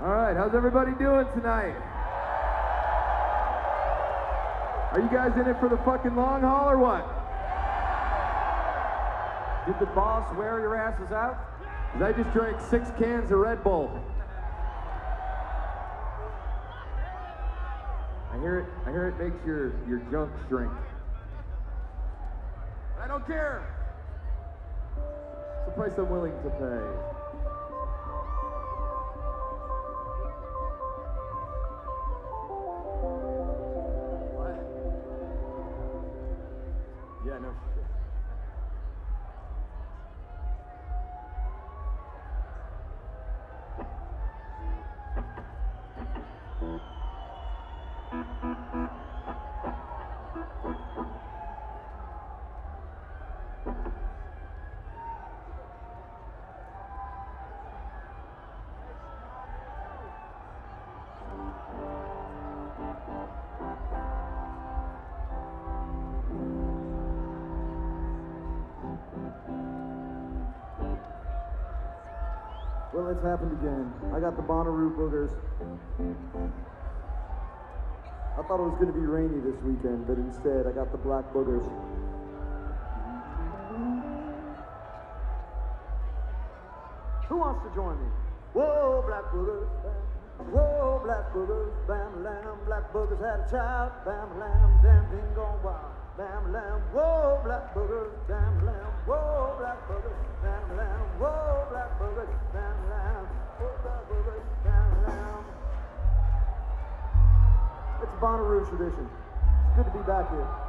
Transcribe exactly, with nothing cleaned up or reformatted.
All right, how's everybody doing tonight? Are you guys in it for the fucking long haul or what? Did the boss wear your asses out? 'Cause I just drank six cans of Red Bull. I hear it, I hear it makes your, your junk shrink. I don't care. It's the price I'm willing to pay. Yeah, no shit. Well, it's happened again. I got the Bonnaroo boogers. I thought it was going to be rainy this weekend, but instead I got the black boogers. Who wants to join me? Whoa, black boogers, bam. Whoa, black boogers, bam, lamb. Black boogers had a child, bam, lamb. Damn thing gone wild, bam, lamb. Whoa, black boogers, bam, lamb. Whoa, black boogers, bam, lamb. Whoa, black boogers, bam, lamb. Whoa, black boogers, bam, lamb. It's a Bonnaroo tradition. It's good to be back here.